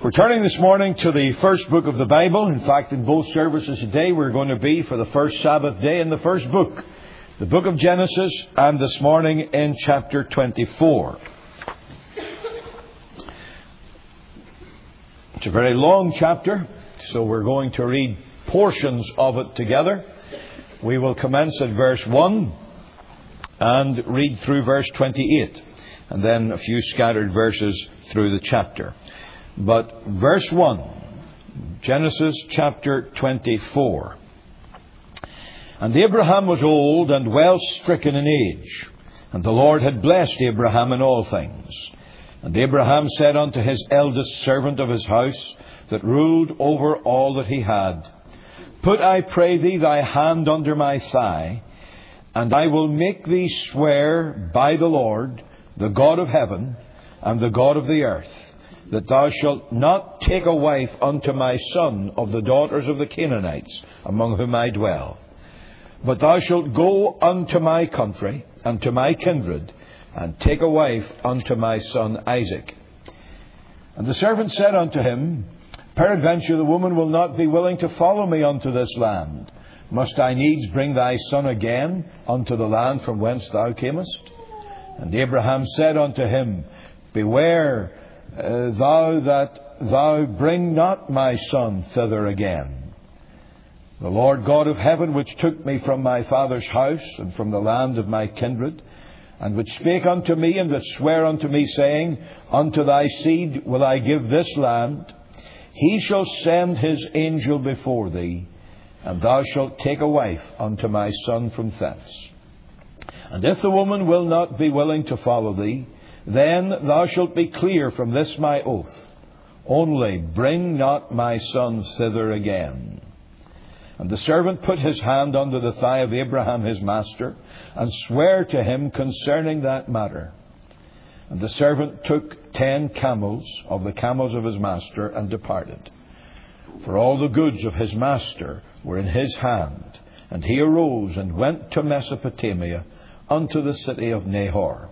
We're turning this morning to the first book of the Bible. In fact, in both services today, we're going to be for the first Sabbath day in the first book, the book of Genesis, and this morning in chapter 24. It's a very long chapter, so we're going to read portions of it together. We will commence at verse 1 and read through verse 28, and then a few scattered verses through the chapter. But verse 1, Genesis chapter 24. And Abraham was old and well stricken in age, and the Lord had blessed Abraham in all things. And Abraham said unto his eldest servant of his house, that ruled over all that he had, Put, I pray thee, thy hand under my thigh, and I will make thee swear by the Lord, the God of heaven and the God of the earth, that thou shalt not take a wife unto my son of the daughters of the Canaanites, among whom I dwell. But thou shalt go unto my country and to my kindred, and take a wife unto my son Isaac. And the servant said unto him, Peradventure the woman will not be willing to follow me unto this land. Must I needs bring thy son again unto the land from whence thou camest? And Abraham said unto him, Beware thou that thou bring not my son thither again. The Lord God of heaven, which took me from my father's house and from the land of my kindred, and which spake unto me and that sware unto me, saying, Unto thy seed will I give this land, he shall send his angel before thee, and thou shalt take a wife unto my son from thence. And if the woman will not be willing to follow thee, then thou shalt be clear from this my oath. Only bring not my son thither again. And the servant put his hand under the thigh of Abraham his master, and sware to him concerning that matter. And the servant took 10 camels of the camels of his master, and departed. For all the goods of his master were in his hand. And he arose and went to Mesopotamia, unto the city of Nahor.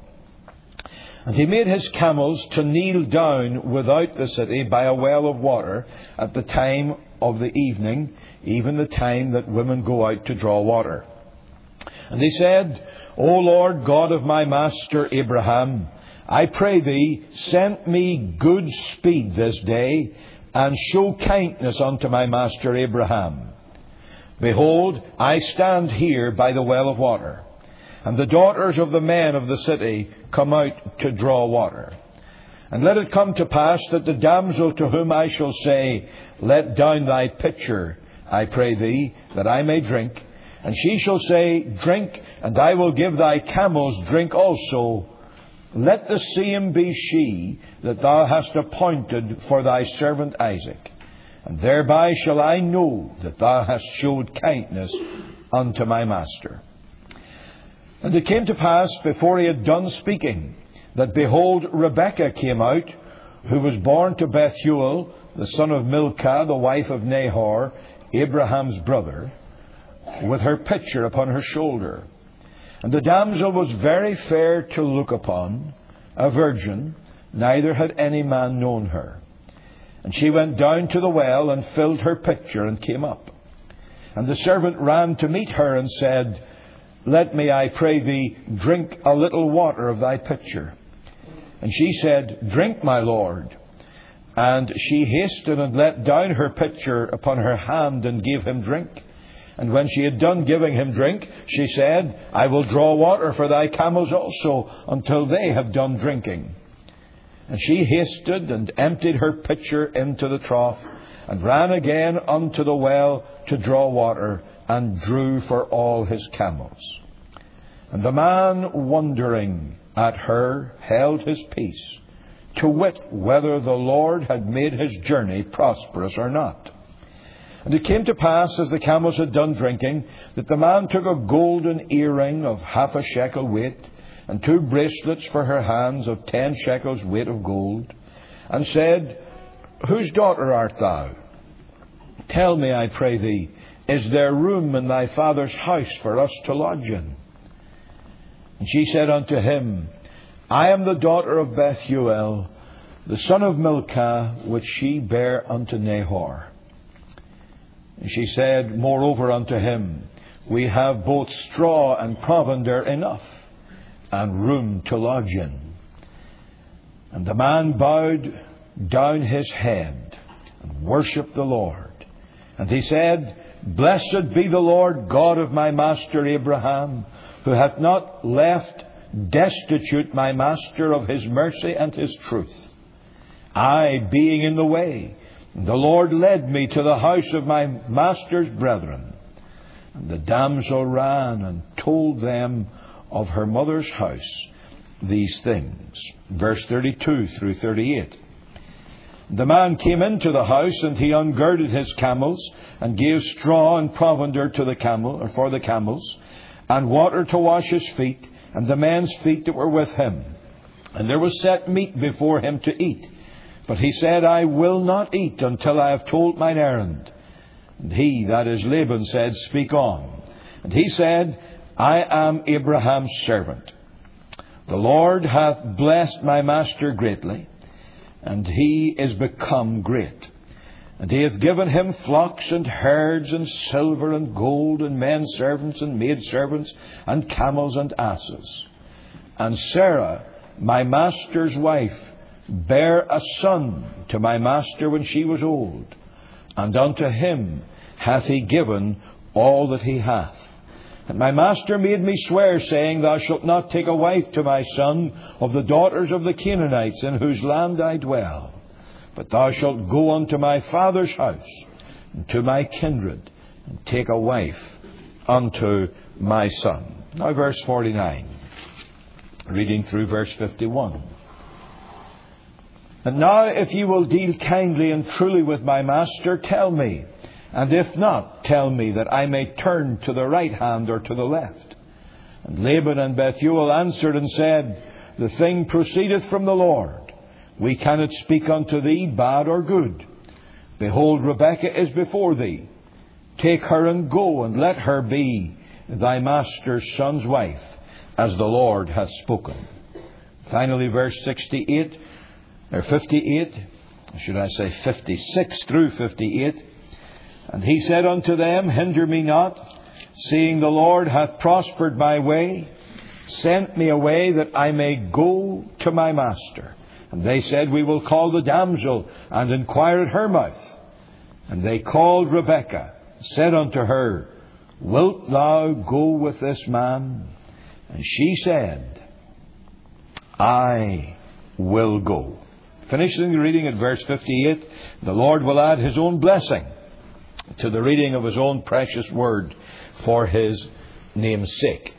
And he made his camels to kneel down without the city by a well of water at the time of the evening, even the time that women go out to draw water. And he said, O Lord God of my master Abraham, I pray thee, send me good speed this day, and show kindness unto my master Abraham. Behold, I stand here by the well of water, and the daughters of the men of the city come out to draw water. And let it come to pass that the damsel to whom I shall say, Let down thy pitcher, I pray thee, that I may drink, and she shall say, Drink, and I will give thy camels drink also. Let the same be she that thou hast appointed for thy servant Isaac. And thereby shall I know that thou hast showed kindness unto my master. And it came to pass, before he had done speaking, that behold, Rebekah came out, who was born to Bethuel, the son of Milcah, the wife of Nahor, Abraham's brother, with her pitcher upon her shoulder. And the damsel was very fair to look upon, a virgin, neither had any man known her. And she went down to the well, and filled her pitcher, and came up. And the servant ran to meet her, and said, Let me, I pray thee, drink a little water of thy pitcher. And she said, Drink, my lord. And she hasted and let down her pitcher upon her hand, and gave him drink. And when she had done giving him drink, she said, I will draw water for thy camels also, until they have done drinking. And she hasted and emptied her pitcher into the trough, and ran again unto the well to draw water, and drew for all his camels. And the man, wondering at her, held his peace, to wit whether the Lord had made his journey prosperous or not. And it came to pass, as the camels had done drinking, that the man took a golden earring of 50 shekel weight, and 2 bracelets for her hands of 10 shekels weight of gold, and said, Whose daughter art thou? Tell me, I pray thee, is there room in thy father's house for us to lodge in? And she said unto him, I am the daughter of Bethuel, the son of Milcah, which she bare unto Nahor. And she said moreover unto him, We have both straw and provender enough, and room to lodge in. And the man bowed down his head and worshipped the Lord. And he said, Blessed be the Lord God of my master Abraham, who hath not left destitute my master of his mercy and his truth. I, being in the way, the Lord led me to the house of my master's brethren. And the damsel ran and told them of her mother's house these things. Verse 32 through 38. The man came into the house, and he ungirded his camels, and gave straw and provender to the camel, or for the camels, and water to wash his feet, and the men's feet that were with him. And there was set meat before him to eat. But he said, I will not eat until I have told mine errand. And he, that is Laban, said, Speak on. And he said, I am Abraham's servant. The Lord hath blessed my master greatly, and he is become great. And he hath given him flocks and herds and silver and gold and men servants and maid servants and camels and asses. And Sarah, my master's wife, bare a son to my master when she was old, and unto him hath he given all that he hath. And my master made me swear, saying, Thou shalt not take a wife to my son of the daughters of the Canaanites, in whose land I dwell, but thou shalt go unto my father's house, and to my kindred, and take a wife unto my son. Now verse 49, reading through verse 51. And now if ye will deal kindly and truly with my master, tell me. And if not, tell me, that I may turn to the right hand or to the left. And Laban and Bethuel answered and said, The thing proceedeth from the Lord. We cannot speak unto thee bad or good. Behold, Rebekah is before thee. Take her and go, and let her be thy master's son's wife, as the Lord hath spoken. Finally, verse 58, or 58, should I say 56 through 58. And he said unto them, Hinder me not, seeing the Lord hath prospered my way, sent me away that I may go to my master. And they said, We will call the damsel, and inquire at her mouth. And they called Rebekah, said unto her, Wilt thou go with this man? And she said, I will go. Finishing the reading at verse 58, the Lord will add His own blessing to the reading of His own precious word for His name's sake.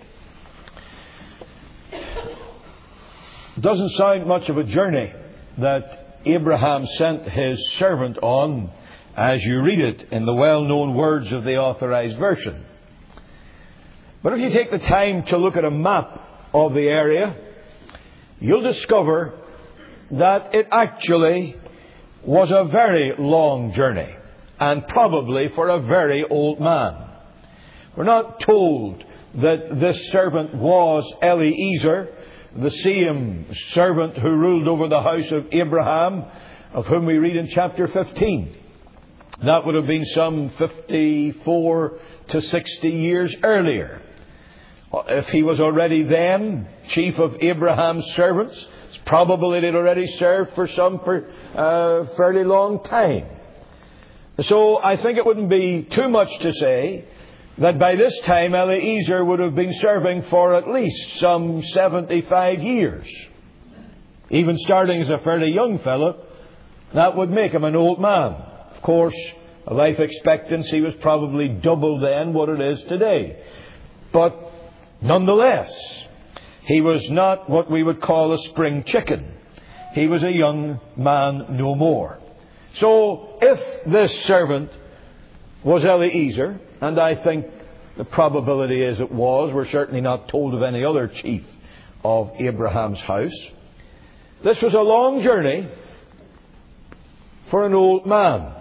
It doesn't sound much of a journey that Abraham sent his servant on, as you read it in the well-known words of the Authorized Version. But if you take the time to look at a map of the area, you'll discover that it actually was a very long journey, and probably for a very old man. We're not told that this servant was Eliezer, the same servant who ruled over the house of Abraham, of whom we read in chapter 15. That would have been some 54 to 60 years earlier. If he was already then chief of Abraham's servants, it's probably they'd already served for some fairly long time. So I think it wouldn't be too much to say that by this time Eliezer would have been serving for at least some 75 years. Even starting as a fairly young fellow, that would make him an old man. Of course, a life expectancy was probably double then what it is today. But nonetheless, he was not what we would call a spring chicken. He was a young man no more. So if this servant was Eliezer, and I think the probability is it was, we're certainly not told of any other chief of Abraham's house, this was a long journey for an old man.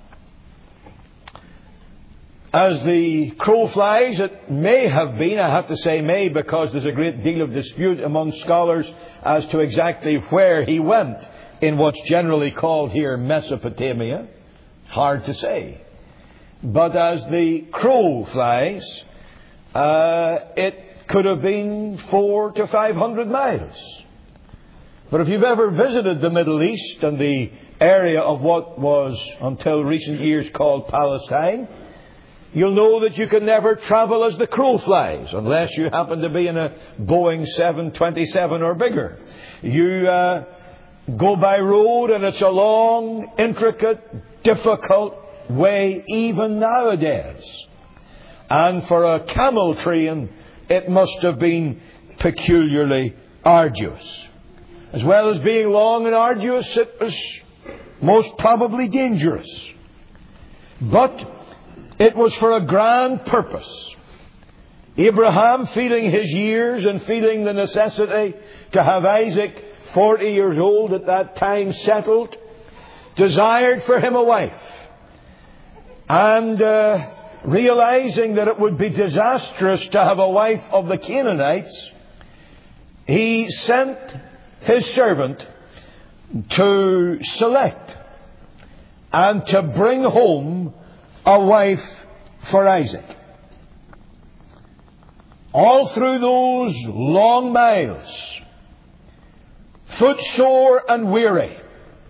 As the crow flies, it may have been, I have to say may because there's a great deal of dispute among scholars as to exactly where he went in what's generally called here Mesopotamia. Hard to say. But as the crow flies, it could have been 400 to 500 miles. But if you've ever visited the Middle East and the area of what was until recent years called Palestine, you'll know that you can never travel as the crow flies unless you happen to be in a Boeing 727 or bigger. You go by road and it's a long, intricate, difficult way even nowadays. And for a camel train, it must have been peculiarly arduous. As well as being long and arduous, it was most probably dangerous. But it was for a grand purpose. Abraham, feeling his years and feeling the necessity to have Isaac, 40 years old at that time, settled, desired for him a wife. And realizing that it would be disastrous to have a wife of the Canaanites, he sent his servant to select and to bring home a wife for Isaac. All through those long miles, footsore and weary,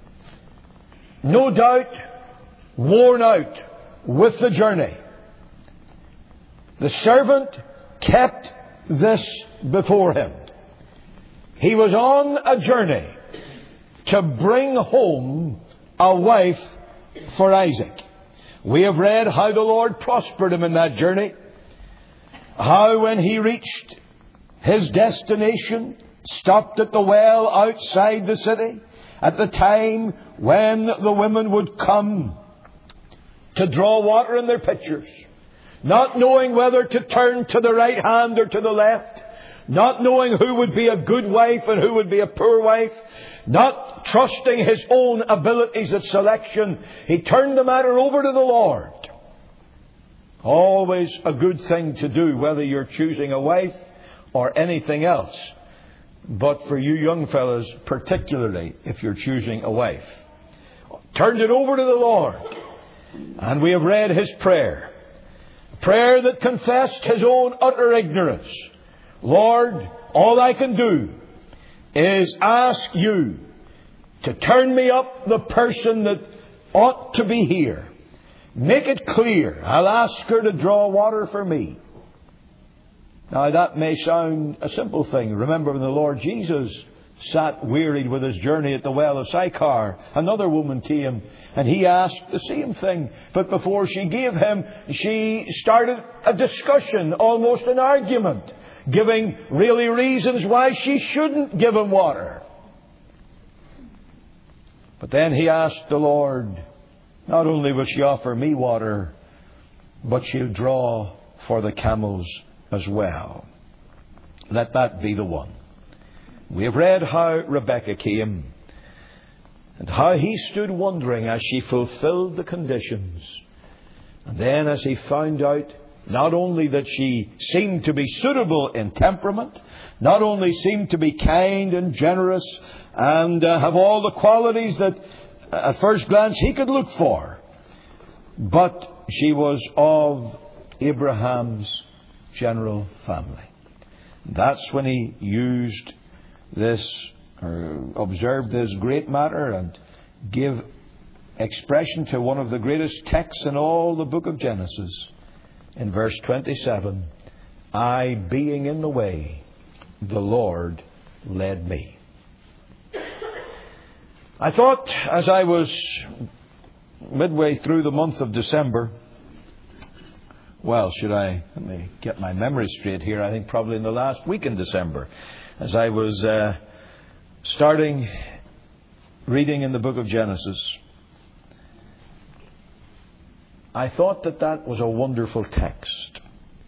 no doubt worn out with the journey, the servant kept this before him. He was on a journey to bring home a wife for Isaac. We have read how the Lord prospered him in that journey. How when he reached his destination, stopped at the well outside the city, at the time when the women would come to draw water in their pitchers, not knowing whether to turn to the right hand or to the left, not knowing who would be a good wife and who would be a poor wife, not trusting his own abilities at selection, he turned the matter over to the Lord. Always a good thing to do, whether you're choosing a wife or anything else. But for you young fellas, particularly if you're choosing a wife, turned it over to the Lord. And we have read his prayer. A prayer that confessed his own utter ignorance. Lord, all I can do is ask you to turn me up the person that ought to be here. Make it clear. I'll ask her to draw water for me. Now that may sound a simple thing. Remember when the Lord Jesus sat wearied with his journey at the well of Sychar, another woman came and he asked the same thing. But before she gave him, she started a discussion, almost an argument, giving really reasons why she shouldn't give him water. But then he asked the Lord, not only will she offer me water, but she'll draw for the camels as well. Let that be the one. We have read how Rebekah came and how he stood wondering as she fulfilled the conditions. And then as he found out not only that she seemed to be suitable in temperament, not only seemed to be kind and generous and have all the qualities that at first glance he could look for, but she was of Abraham's general family. That's when he used this, or observed this great matter and gave expression to one of the greatest texts in all the book of Genesis. In verse 27, I being in the way, the Lord led me. I thought as I was midway through the month of December, let me get my memory straight here. I think probably in the last week in December, as I was starting reading in the book of Genesis, I thought that was a wonderful text.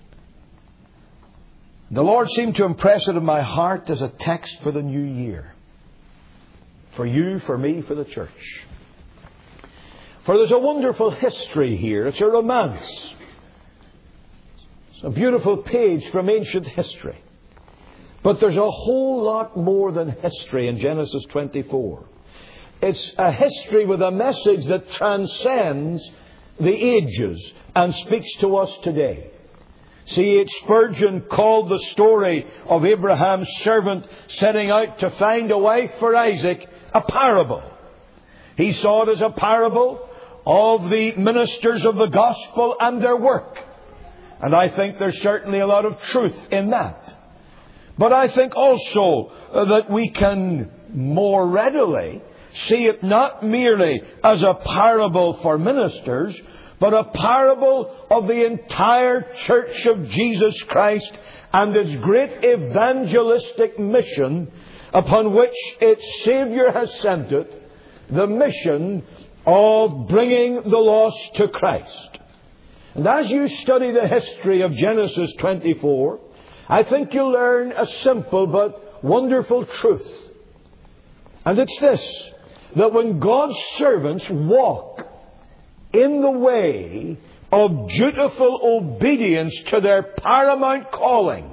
The Lord seemed to impress it in my heart as a text for the new year. For you, for me, for the church. For there's a wonderful history here. It's a romance. It's a beautiful page from ancient history. But there's a whole lot more than history in Genesis 24. It's a history with a message that transcends the ages and speaks to us today. C.H. Spurgeon called the story of Abraham's servant setting out to find a wife for Isaac a parable. He saw it as a parable of the ministers of the gospel and their work. And I think there's certainly a lot of truth in that. But I think also that we can more readily see it not merely as a parable for ministers, but a parable of the entire Church of Jesus Christ and its great evangelistic mission upon which its Saviour has sent it, the mission of bringing the lost to Christ. And as you study the history of Genesis 24, I think you'll learn a simple but wonderful truth. And it's this, that when God's servants walk in the way of dutiful obedience to their paramount calling,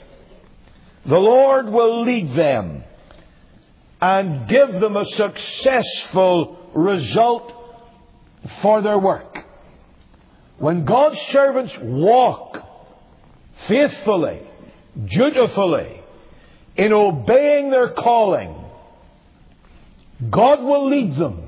the Lord will lead them and give them a successful result for their work. When God's servants walk faithfully, dutifully, in obeying their calling, God will lead them,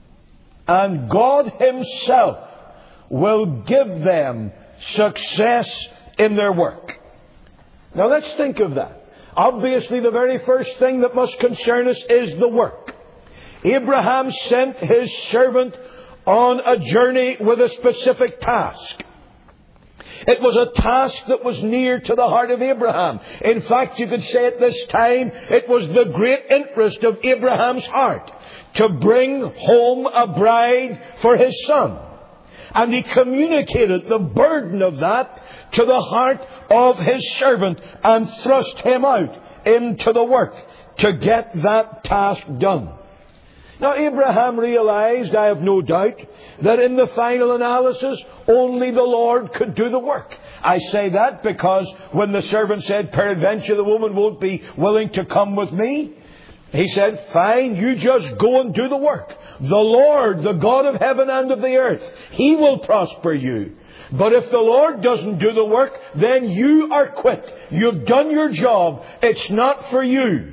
and God Himself will give them success in their work. Now let's think of that. Obviously, the very first thing that must concern us is the work. Abraham sent his servant on a journey with a specific task. It was a task that was near to the heart of Abraham. In fact, you could say at this time, it was the great interest of Abraham's heart to bring home a bride for his son. And he communicated the burden of that to the heart of his servant and thrust him out into the work to get that task done. Now, Abraham realized, I have no doubt, that in the final analysis, only the Lord could do the work. I say that because when the servant said, peradventure the woman won't be willing to come with me, he said, fine, you just go and do the work. The Lord, the God of heaven and of the earth, He will prosper you. But if the Lord doesn't do the work, then you are quit. You've done your job. It's not for you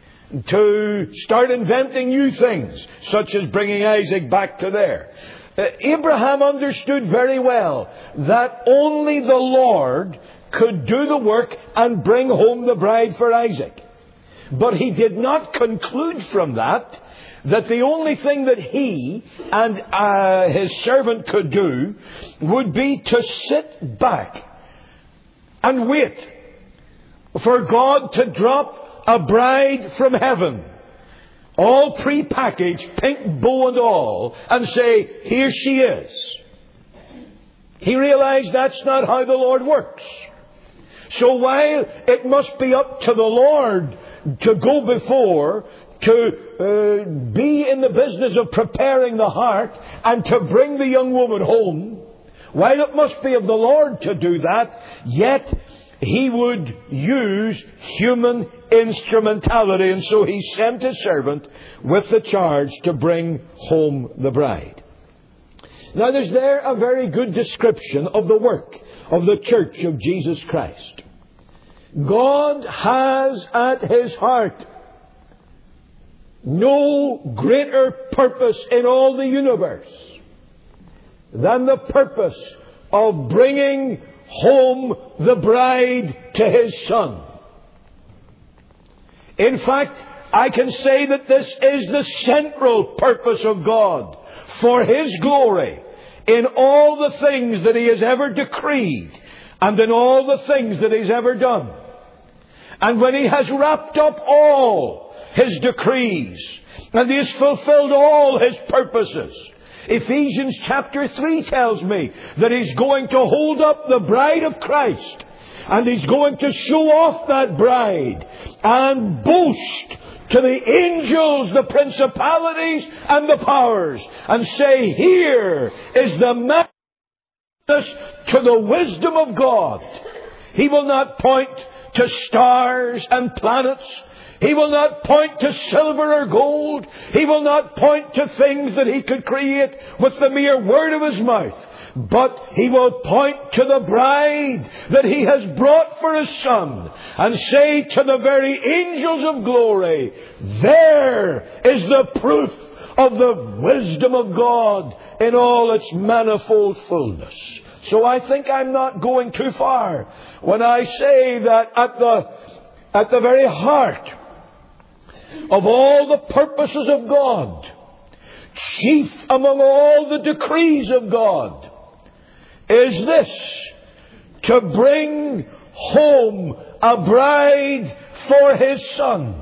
to start inventing new things, such as bringing Isaac back to there. Abraham understood very well that only the Lord could do the work and bring home the bride for Isaac. But he did not conclude from that the only thing that he and his servant could do would be to sit back and wait for God to drop a bride from heaven, all pre-packaged, pink bow and all, and say, here she is. He realized that's not how the Lord works. So while it must be up to the Lord to go before, to be in the business of preparing the heart and to bring the young woman home, while it must be of the Lord to do that, yet He would use human instrumentality, and so He sent His servant with the charge to bring home the bride. Now there's there a very good description of the work of the Church of Jesus Christ. God has at His heart no greater purpose in all the universe than the purpose of bringing home the bride to His Son. In fact, I can say that this is the central purpose of God for His glory in all the things that He has ever decreed and in all the things that He's ever done. And when He has wrapped up all His decrees and He has fulfilled all His purposes, Ephesians chapter 3 tells me that He's going to hold up the bride of Christ and He's going to show off that bride and boast to the angels, the principalities and the powers and say, here is the manifest to the wisdom of God. He will not point to stars and planets. He will not point to silver or gold. He will not point to things that He could create with the mere word of His mouth. But He will point to the bride that He has brought for His Son and say to the very angels of glory, there is the proof of the wisdom of God in all its manifold fullness. So I think I'm not going too far when I say that at the very heart of all the purposes of God, chief among all the decrees of God, is this: to bring home a bride for His Son.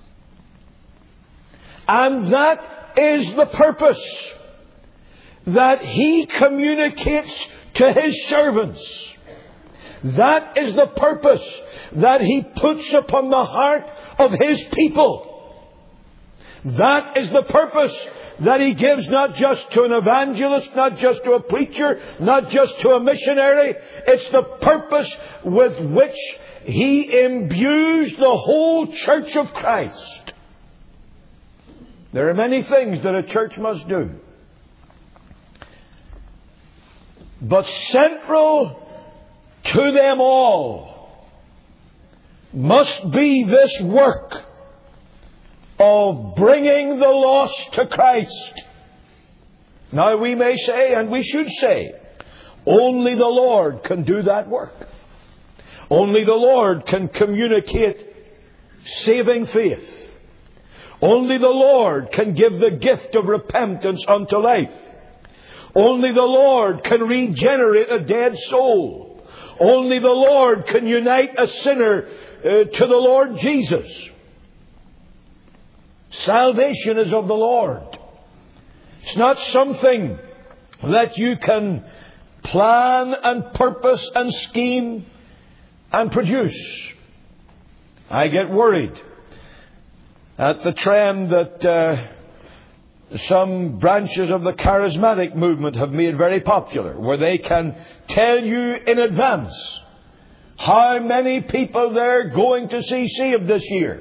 And that is the purpose that He communicates to His servants. That is the purpose that He puts upon the heart of His people. That is the purpose that He gives not just to an evangelist, not just to a preacher, not just to a missionary. It's the purpose with which He imbues the whole church of Christ. There are many things that a church must do. But central to them all must be this work of bringing the lost to Christ. Now we may say, and we should say, only the Lord can do that work. Only the Lord can communicate saving faith. Only the Lord can give the gift of repentance unto life. Only the Lord can regenerate a dead soul. Only the Lord can unite a sinner to the Lord Jesus. Salvation is of the Lord. It's not something that you can plan and purpose and scheme and produce. I get worried at the trend that some branches of the charismatic movement have made very popular, where they can tell you in advance how many people they're going to see saved this year.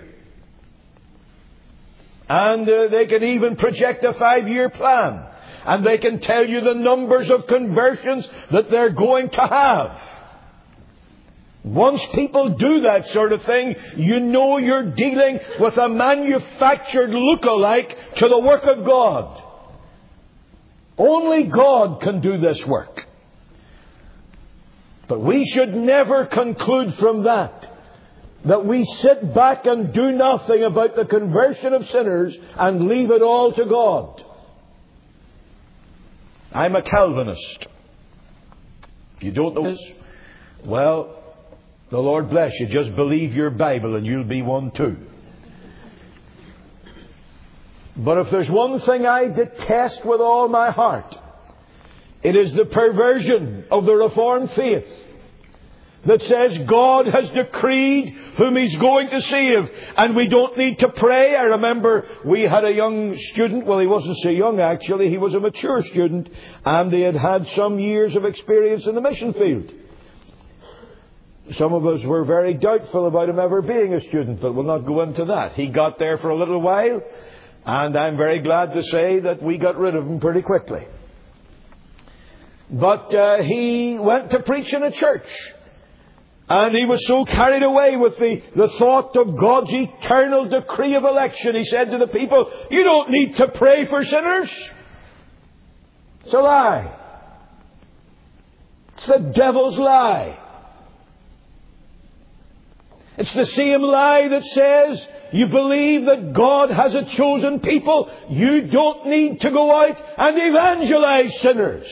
And they can even project a 5-year plan. And they can tell you the numbers of conversions that they're going to have. Once people do that sort of thing, you know you're dealing with a manufactured look-alike to the work of God. Only God can do this work. But we should never conclude from that we sit back and do nothing about the conversion of sinners and leave it all to God. I'm a Calvinist. If you don't know this, well, the Lord bless you. Just believe your Bible and you'll be one too. But if there's one thing I detest with all my heart, it is the perversion of the Reformed faith that says God has decreed whom He's going to save, and we don't need to pray. I remember we had a young student. Well, he wasn't so young actually. He was a mature student, and he had some years of experience in the mission field. Some of us were very doubtful about him ever being a student, but we'll not go into that. He got there for a little while, and I'm very glad to say that we got rid of him pretty quickly. But he went to preach in a church. And he was so carried away with the thought of God's eternal decree of election. He said to the people, you don't need to pray for sinners. It's a lie. It's the devil's lie. It's the same lie that says you believe that God has a chosen people. You don't need to go out and evangelize sinners.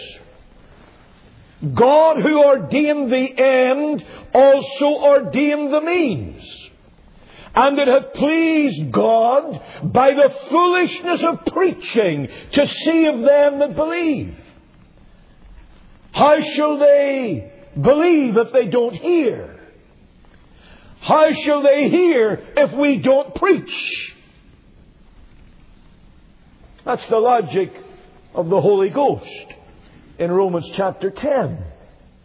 God, who ordained the end, also ordained the means. And it hath pleased God by the foolishness of preaching to save them that believe. How shall they believe if they don't hear? How shall they hear if we don't preach? That's the logic of the Holy Ghost in Romans chapter 10.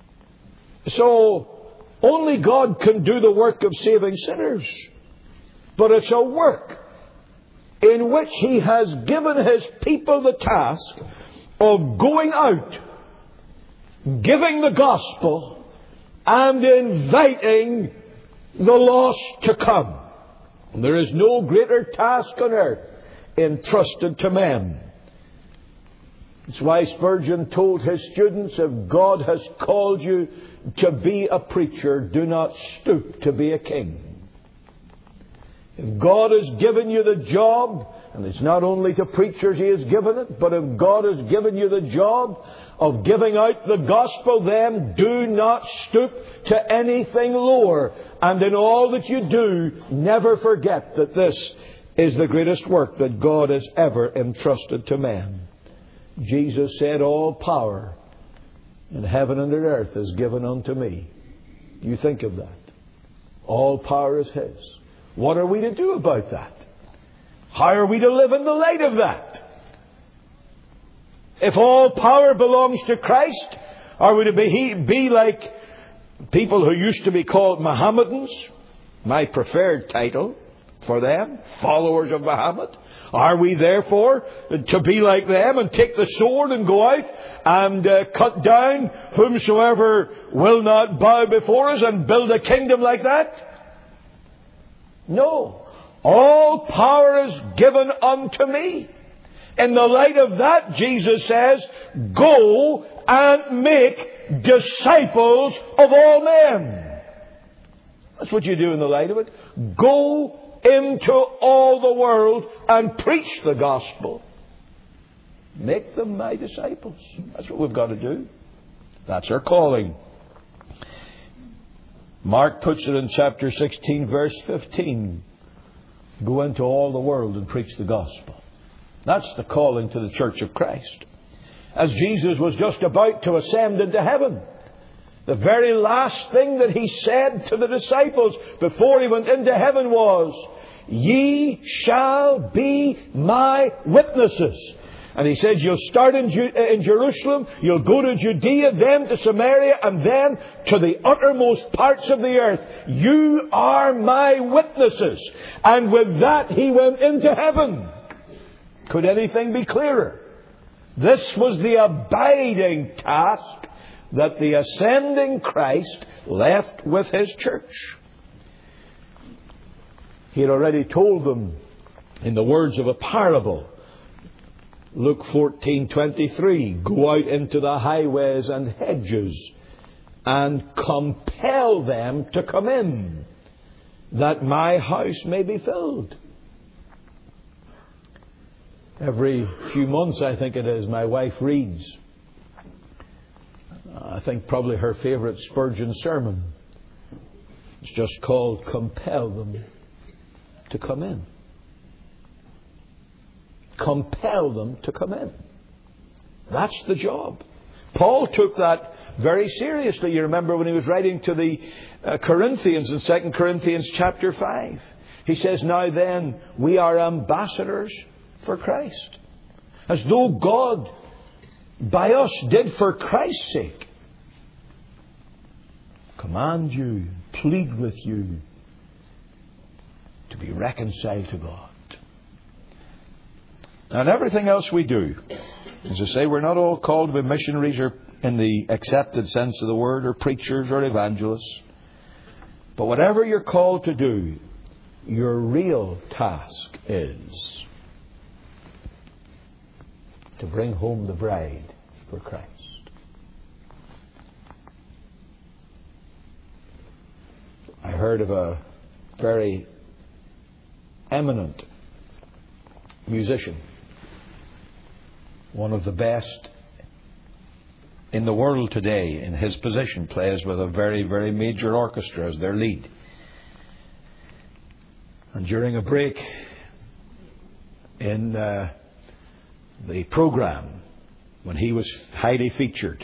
So, only God can do the work of saving sinners. but it's a work in which He has given His people the task of going out, giving the gospel, and inviting the lost to come. And there is no greater task on earth entrusted to men. That's why Spurgeon told his students, if God has called you to be a preacher, do not stoop to be a king. If God has given you the job, and it's not only to preachers He has given it, but if God has given you the job of giving out the gospel, then do not stoop to anything lower. And in all that you do, never forget that this is the greatest work that God has ever entrusted to man. Jesus said, all power in heaven and on earth is given unto me. You think of that. All power is His. What are we to do about that? How are we to live in the light of that? If all power belongs to Christ, are we to be like people who used to be called Mohammedans? My preferred title for them, followers of Muhammad. Are we therefore to be like them and take the sword and go out and cut down whomsoever will not bow before us and build a kingdom like that? No. All power is given unto me. In the light of that, Jesus says, go and make disciples of all men. That's what you do in the light of it. Go into all the world and preach the gospel. Make them my disciples. That's what we've got to do. That's our calling. Mark puts it in chapter 16, verse 15. Go into all the world and preach the gospel. That's the calling to the church of Christ. As Jesus was just about to ascend into heaven, the very last thing that He said to the disciples before He went into heaven was, ye shall be my witnesses. And He said, you'll start in Jerusalem, you'll go to Judea, then to Samaria, and then to the uttermost parts of the earth. You are my witnesses. And with that, He went into heaven. Could anything be clearer? This was the abiding task that the ascending Christ left with His church. He had already told them in the words of a parable. Luke 14:23, go out into the highways and hedges and compel them to come in, that my house may be filled. Every few months, I think it is, my wife reads, I think probably her favourite Spurgeon sermon. It's just called Compel Them to Come In. Compel them to come in. That's the job. Paul took that very seriously. You remember when he was writing to the Corinthians in 2 Corinthians chapter 5. He says, now then, we are ambassadors for Christ. As though God by us did for Christ's sake command you, plead with you to be reconciled to God. And everything else we do, as I say, we're not all called to be missionaries or in the accepted sense of the word, or preachers or evangelists. But whatever you're called to do, your real task is to bring home the bride for Christ. I heard of a very eminent musician, one of the best in the world today in his position, plays with a very, very major orchestra as their lead. And during a break in the program, when he was highly featured,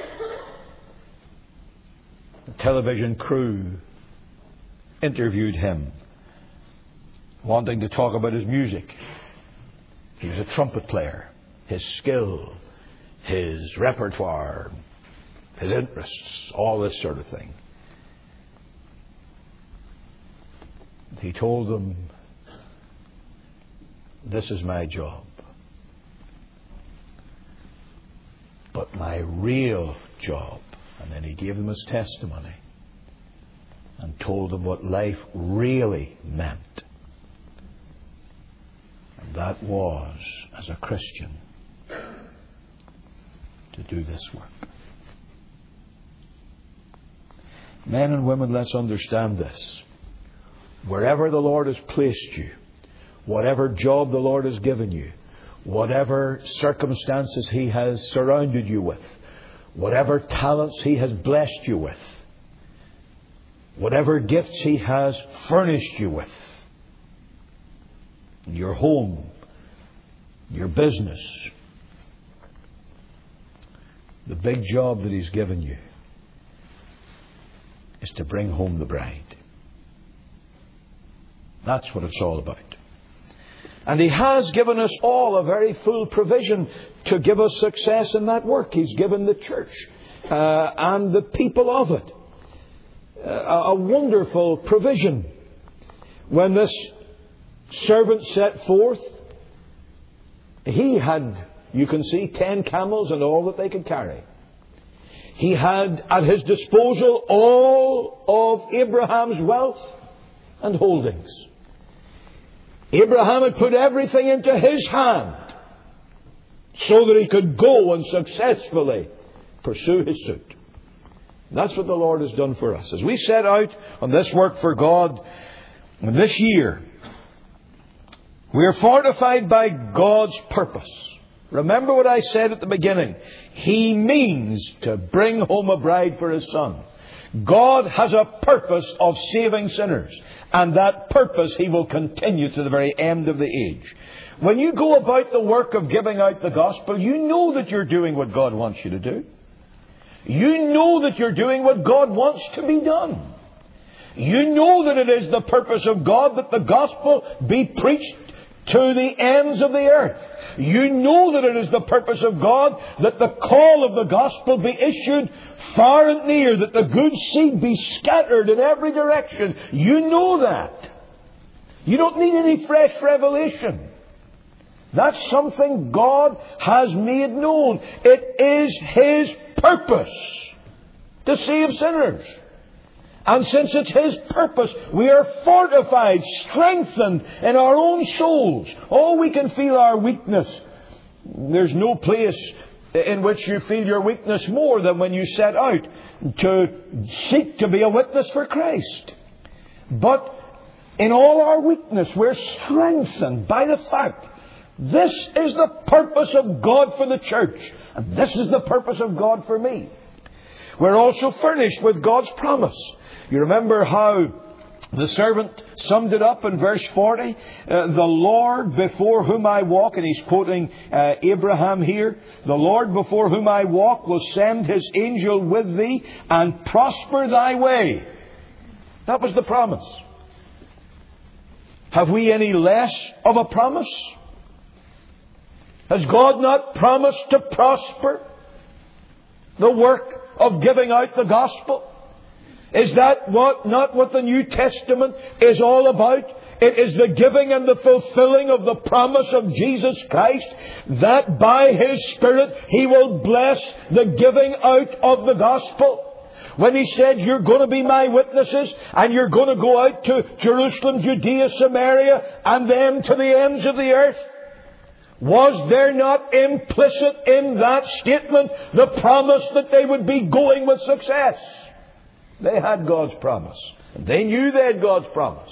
the television crew interviewed him, wanting to talk about his music. He was a trumpet player. His skill, his repertoire, his interests, all this sort of thing. He told them this is my job. But my real job. And then he gave them his testimony and told them what life really meant. And that was, as a Christian, to do this work. Men and women, let's understand this. Wherever the Lord has placed you, whatever job the Lord has given you, whatever circumstances He has surrounded you with, whatever talents He has blessed you with, whatever gifts He has furnished you with, your home, your business, the big job that He's given you is to bring home the bride. That's what it's all about. And He has given us all a very full provision to give us success in that work. He's given the church and the people of it a wonderful provision. When this servant set forth, he had, you can see, 10 camels and all that they could carry. He had at his disposal all of Abraham's wealth and holdings. Abraham had put everything into his hand so that he could go and successfully pursue his suit. That's what the Lord has done for us. As we set out on this work for God this year, we are fortified by God's purpose. Remember what I said at the beginning. He means to bring home a bride for His Son. God has a purpose of saving sinners. And that purpose He will continue to the very end of the age. When you go about the work of giving out the gospel, you know that you're doing what God wants you to do. You know that you're doing what God wants to be done. You know that it is the purpose of God that the gospel be preached to the ends of the earth. You know that it is the purpose of God that the call of the gospel be issued far and near, that the good seed be scattered in every direction. You know that. You don't need any fresh revelation. That's something God has made known. It is His purpose to save sinners. And since it's His purpose, we are fortified, strengthened in our own souls. Oh, we can feel our weakness. There's no place in which you feel your weakness more than when you set out to seek to be a witness for Christ. But in all our weakness, we're strengthened by the fact this is the purpose of God for the church. And this is the purpose of God for me. We're also furnished with God's promise. You remember how the servant summed it up in verse 40? The Lord before whom I walk, and he's quoting Abraham here. The Lord before whom I walk will send His angel with thee and prosper thy way. That was the promise. Have we any less of a promise? Has God not promised to prosper the work of giving out the gospel? Is that not what the New Testament is all about? It is the giving and the fulfilling of the promise of Jesus Christ, that by His Spirit He will bless the giving out of the gospel. When He said, you're going to be my witnesses, and you're going to go out to Jerusalem, Judea, Samaria, and then to the ends of the earth. Was there not implicit in that statement the promise that they would be going with success? They had God's promise. They knew they had God's promise.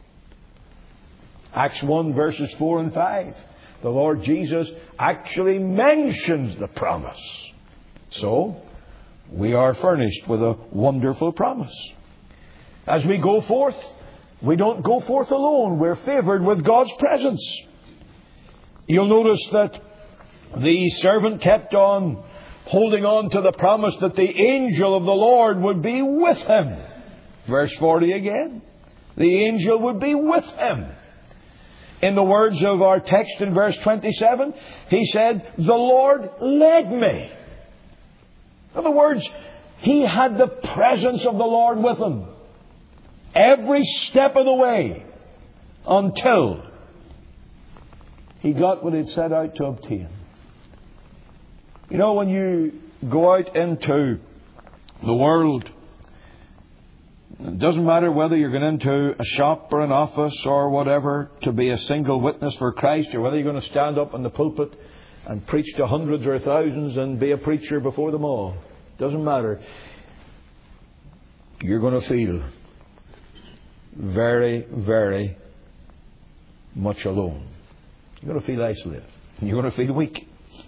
Acts 1 verses 4 and 5. The Lord Jesus actually mentions the promise. So, we are furnished with a wonderful promise. As we go forth, we don't go forth alone. We're favoured with God's presence. You'll notice that the servant kept on holding on to the promise that the angel of the Lord would be with him. Verse 40 again. The angel would be with him. In the words of our text in verse 27, he said, the Lord led me. In other words, he had the presence of the Lord with him every step of the way until he got what he'd set out to obtain. You know, when you go out into the world, it doesn't matter whether you're going into a shop or an office or whatever to be a single witness for Christ, or whether you're going to stand up in the pulpit and preach to hundreds or thousands and be a preacher before them all. It doesn't matter. You're going to feel very, very much alone. You're going to feel isolated. You're going to feel weak.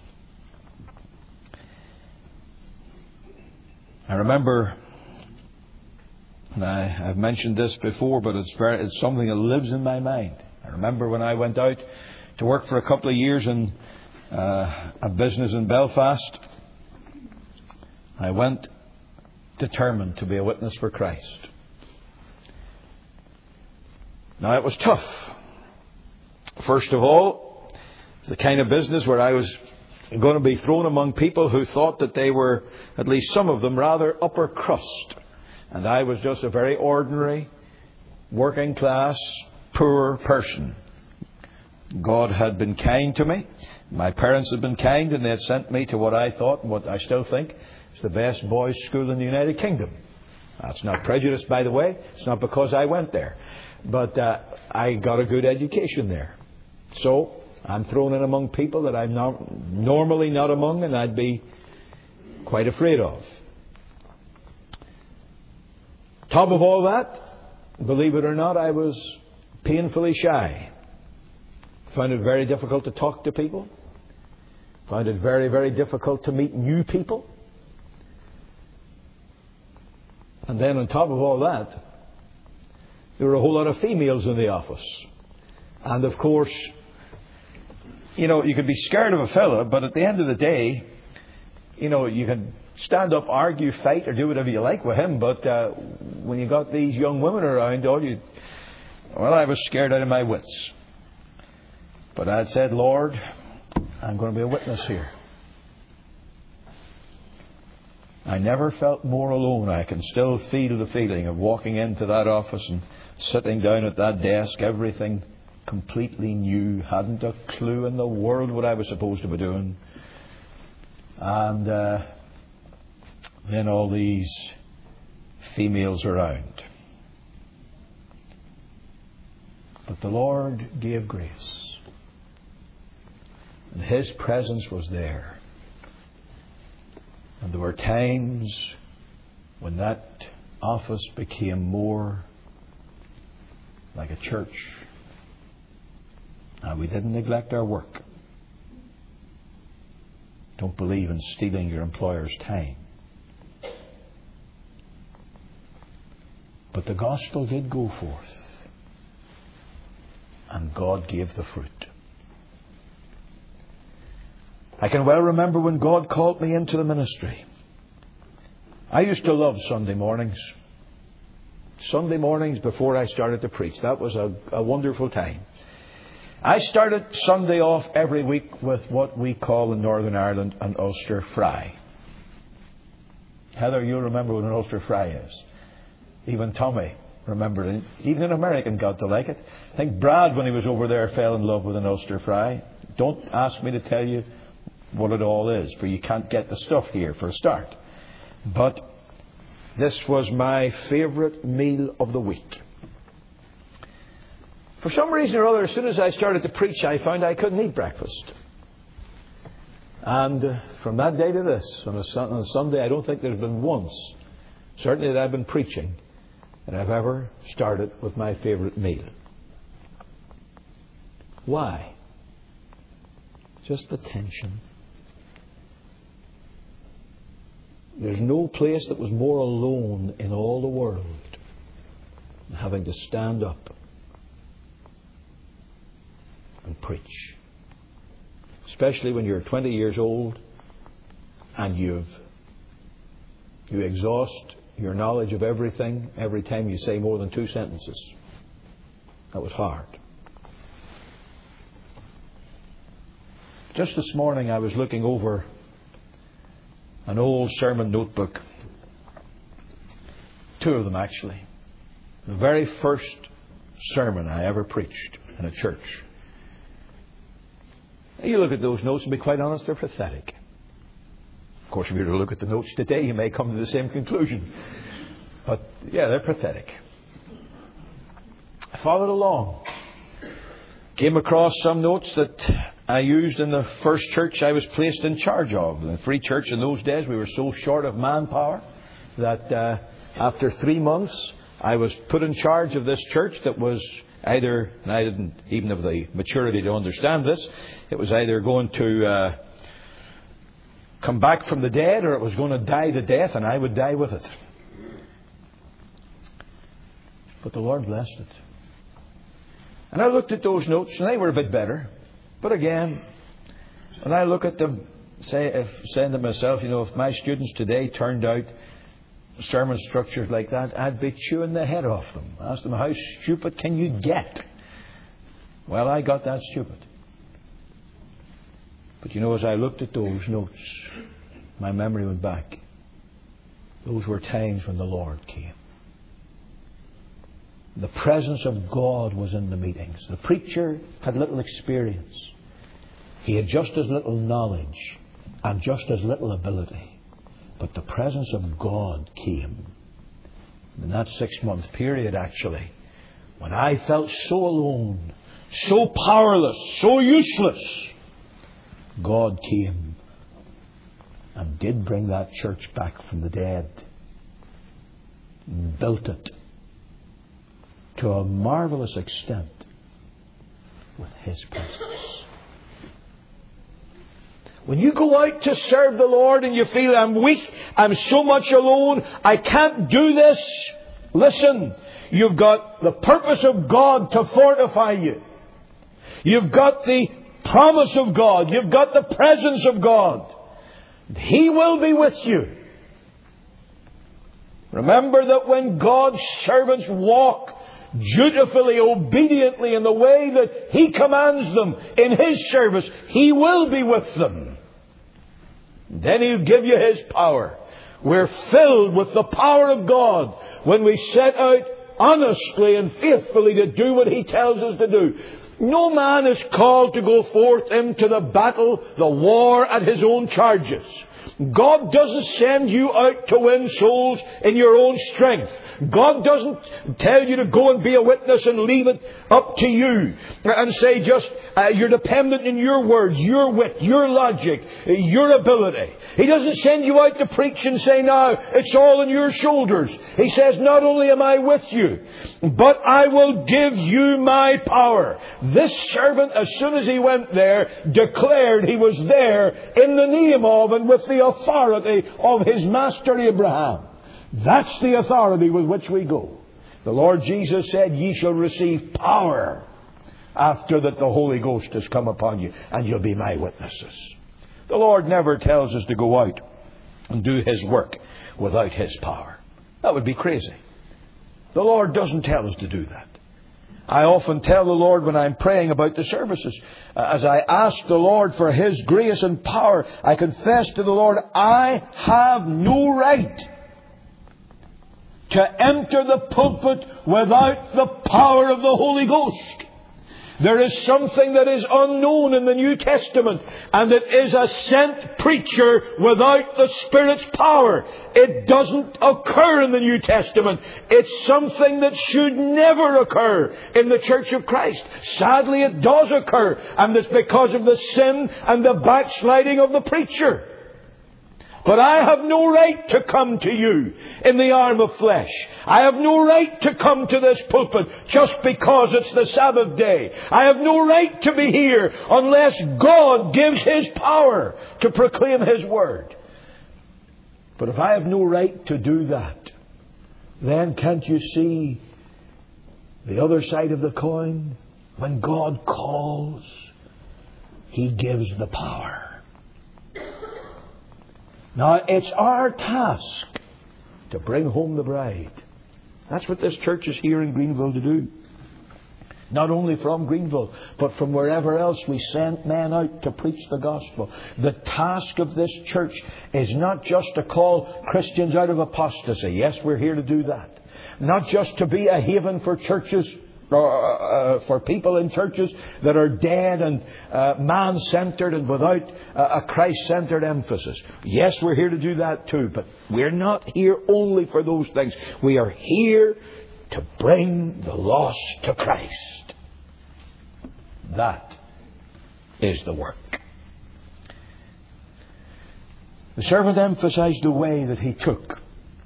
I remember, and I've mentioned this before, but it's something that lives in my mind. I remember when I went out to work for a couple of years in a business in Belfast. I went determined to be a witness for Christ. Now, it was tough. First of all, it's the kind of business where I was going to be thrown among people who thought that they were, at least some of them, rather upper crust. And I was just a very ordinary, working class, poor person. God had been kind to me. My parents had been kind, and they had sent me to what I thought, and what I still think, is the best boys' school in the United Kingdom. That's not prejudice, by the way. It's not because I went there. But I got a good education there. So I'm thrown in among people that I'm normally not among, and I'd be quite afraid of. Top of all that, believe it or not, I was painfully shy. Found it very difficult to talk to people. Found it very, very difficult to meet new people. And then on top of all that, there were a whole lot of females in the office. And of course, you know, you could be scared of a fella, but at the end of the day, you know, you can stand up, argue, fight, or do whatever you like with him. But when you got these young women around, I was scared out of my wits. But I had said, Lord, I'm going to be a witness here. I never felt more alone. I can still feel the feeling of walking into that office and sitting down at that desk, everything completely new, hadn't a clue in the world what I was supposed to be doing. And then all these females around. But the Lord gave grace. And His presence was there. And there were times when that office became more like a church. And we didn't neglect our work. Don't believe in stealing your employer's time. But the gospel did go forth. And God gave the fruit. I can well remember when God called me into the ministry. I used to love Sunday mornings. Sunday mornings before I started to preach. That was a wonderful time. I started Sunday off every week with what we call in Northern Ireland an Ulster fry. Heather, you'll remember what an Ulster fry is. Even Tommy remembered it. Even an American got to like it. I think Brad, when he was over there, fell in love with an Ulster fry. Don't ask me to tell you what it all is, for you can't get the stuff here for a start. But this was my favourite meal of the week. For some reason or other, as soon as I started to preach, I found I couldn't eat breakfast. And from that day to this, on a Sunday, I don't think there's been once, certainly that I've been preaching, that I've ever started with my favourite meal. Why? Just the tension. There's no place that was more alone in all the world than having to stand up and preach. Especially when you're 20 years old and you exhaust your knowledge of everything every time you say more than 2 sentences. That was hard. Just this morning I was looking over an old sermon notebook. 2 of them actually. The very first sermon I ever preached in a church. You look at those notes and be quite honest, they're pathetic. Of course, if you were to look at the notes today, you may come to the same conclusion. But, yeah, they're pathetic. I followed along. Came across some notes that I used in the first church I was placed in charge of. In the Free Church in those days, we were so short of manpower that after 3 months, I was put in charge of this church that was either, and I didn't even have the maturity to understand this, it was either going to come back from the dead or it was going to die the death, and I would die with it. But the Lord blessed it. And I looked at those notes and they were a bit better. But again, when I look at them, saying to myself, if my students today turned out sermon structures like that, I'd be chewing the head off them. Ask them, how stupid can you get? Well, I got that stupid. But as I looked at those notes, my memory went back. Those were times when the Lord came. The presence of God was in the meetings. The preacher had little experience. He had just as little knowledge and just as little ability. But the presence of God came. In that 6-month period, actually, when I felt so alone, so powerless, so useless, God came and did bring that church back from the dead. Built it to a marvelous extent with His presence. When you go out to serve the Lord and you feel, I'm weak, I'm so much alone, I can't do this, listen, you've got the purpose of God to fortify you. You've got the promise of God. You've got the presence of God. He will be with you. Remember that when God's servants walk dutifully, obediently in the way that He commands them in His service, He will be with them. Then He'll give you His power. We're filled with the power of God when we set out honestly and faithfully to do what He tells us to do. No man is called to go forth into the battle, the war at his own charges. God doesn't send you out to win souls in your own strength. God doesn't tell you to go and be a witness and leave it up to you and say just you're dependent in your words, your wit, your logic, your ability. He doesn't send you out to preach and say, now it's all on your shoulders. He says, not only am I with you, but I will give you my power. This servant, as soon as he went there, declared he was there in the name of and with the authority of his master Abraham. That's the authority with which we go. The Lord Jesus said, ye shall receive power after that the Holy Ghost has come upon you, and you'll be my witnesses. The Lord never tells us to go out and do His work without His power. That would be crazy. The Lord doesn't tell us to do that. I often tell the Lord when I'm praying about the services, as I ask the Lord for His grace and power, I confess to the Lord, I have no right to enter the pulpit without the power of the Holy Ghost. There is something that is unknown in the New Testament, and it is a sent preacher without the Spirit's power. It doesn't occur in the New Testament. It's something that should never occur in the Church of Christ. Sadly, it does occur, and it's because of the sin and the backsliding of the preacher. But I have no right to come to you in the arm of flesh. I have no right to come to this pulpit just because it's the Sabbath day. I have no right to be here unless God gives His power to proclaim His word. But if I have no right to do that, then can't you see the other side of the coin? When God calls, He gives the power. Now, it's our task to bring home the bride. That's what this church is here in Greenville to do. Not only from Greenville, but from wherever else we send men out to preach the gospel. The task of this church is not just to call Christians out of apostasy. Yes, we're here to do that. Not just to be a haven for churches for people in churches that are dead and man-centered and without a Christ-centered emphasis. Yes, we're here to do that too, but we're not here only for those things. We are here to bring the lost to Christ. That is the work. The servant emphasized the way that he took.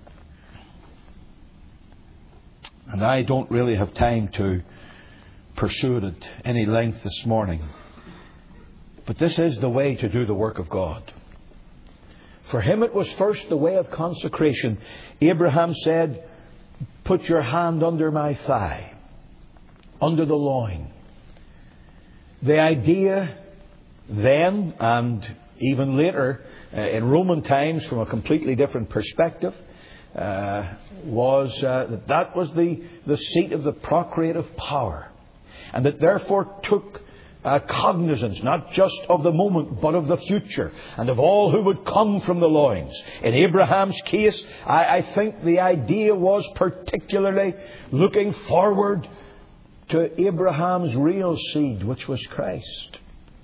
And I don't really have time to pursue it at any length this morning. But this is the way to do the work of God. For him it was first the way of consecration. Abraham said, "Put your hand under my thigh, under the loin." The idea then, and even later in Roman times from a completely different perspective, was that was the seat of the procreative power, and that therefore took cognizance not just of the moment but of the future and of all who would come from the loins. In Abraham's case, I think the idea was particularly looking forward to Abraham's real seed, which was Christ.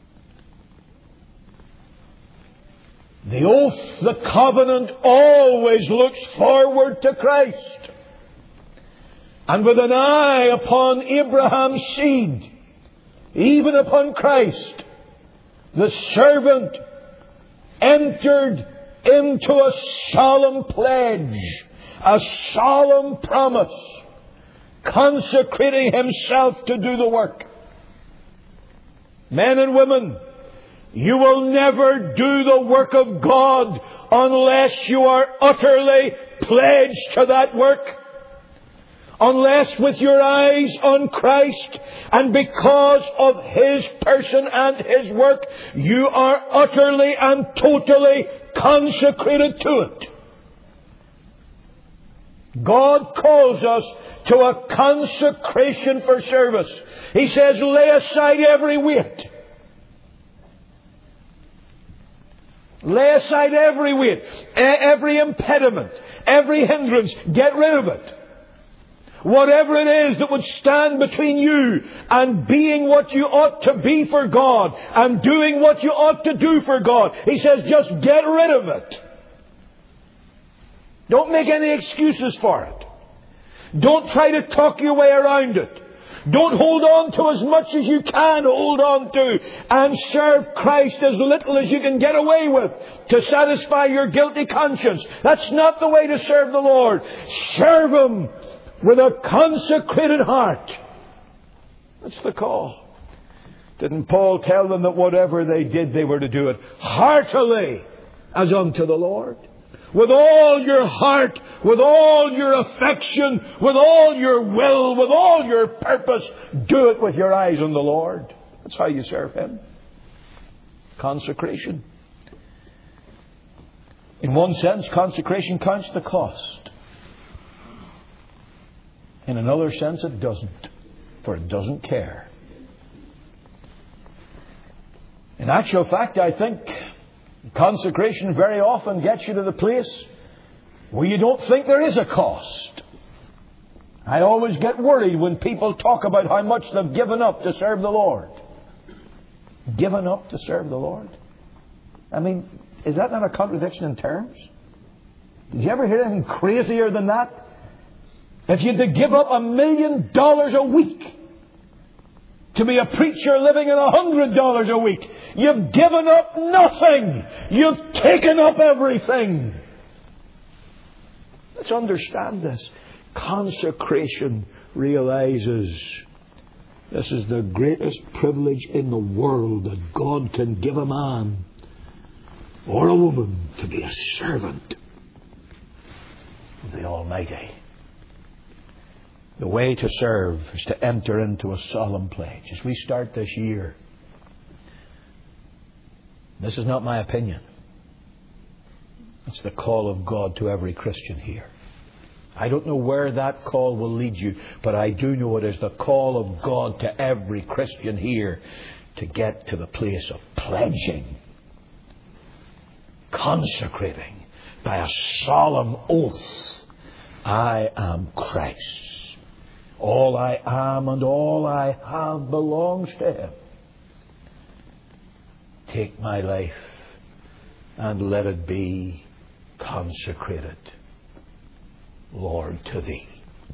The oath, the covenant, always looks forward to Christ. And with an eye upon Abraham's seed, even upon Christ, the servant entered into a solemn pledge, a solemn promise, consecrating himself to do the work. Men and women, you will never do the work of God unless you are utterly pledged to that work. Unless with your eyes on Christ and because of His person and His work, you are utterly and totally consecrated to it. God calls us to a consecration for service. He says, lay aside every weight. Lay aside every weight, every impediment, every hindrance. Get rid of it. Whatever it is that would stand between you and being what you ought to be for God and doing what you ought to do for God. He says, just get rid of it. Don't make any excuses for it. Don't try to talk your way around it. Don't hold on to as much as you can hold on to and serve Christ as little as you can get away with to satisfy your guilty conscience. That's not the way to serve the Lord. Serve Him with a consecrated heart. That's the call. Didn't Paul tell them that whatever they did, they were to do it heartily as unto the Lord? With all your heart, with all your affection, with all your will, with all your purpose, do it with your eyes on the Lord. That's how you serve Him. Consecration. In one sense, consecration counts the cost. In another sense, it doesn't, for it doesn't care. In actual fact, I think consecration very often gets you to the place where you don't think there is a cost. I always get worried when people talk about how much they've given up to serve the Lord. Given up to serve the Lord? I mean, is that not a contradiction in terms? Did you ever hear anything crazier than that? If you had to give up $1 million a week to be a preacher living on $100 a week, you've given up nothing. You've taken up everything. Let's understand this. Consecration realizes this is the greatest privilege in the world that God can give a man or a woman, to be a servant of the Almighty. The way to serve is to enter into a solemn pledge. As we start this year, this is not my opinion. It's the call of God to every Christian here. I don't know where that call will lead you, but I do know it is the call of God to every Christian here to get to the place of pledging, consecrating by a solemn oath, I am Christ's. All I am and all I have belongs to Him. Take my life and let it be consecrated, Lord, to Thee.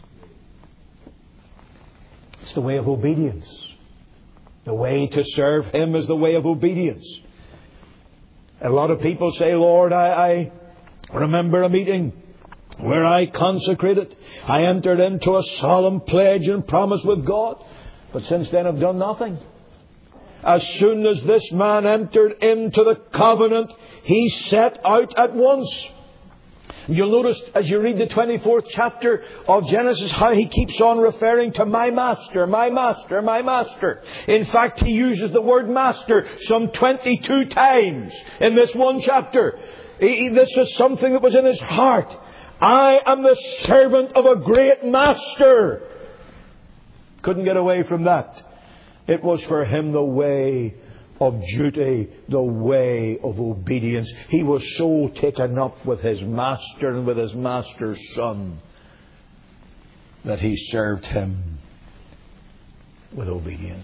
It's the way of obedience. The way to serve Him is the way of obedience. A lot of people say, Lord, I remember a meeting where I consecrated. I entered into a solemn pledge and promise with God. But since then I've done nothing. As soon as this man entered into the covenant, he set out at once. You'll notice as you read the 24th chapter of Genesis how he keeps on referring to my master, my master, my master. In fact, he uses the word master some 22 times in this one chapter. This was something that was in his heart. I am the servant of a great master. Couldn't get away from that. It was for him the way of duty, the way of obedience. He was so taken up with his master and with his master's son that he served him with obedience.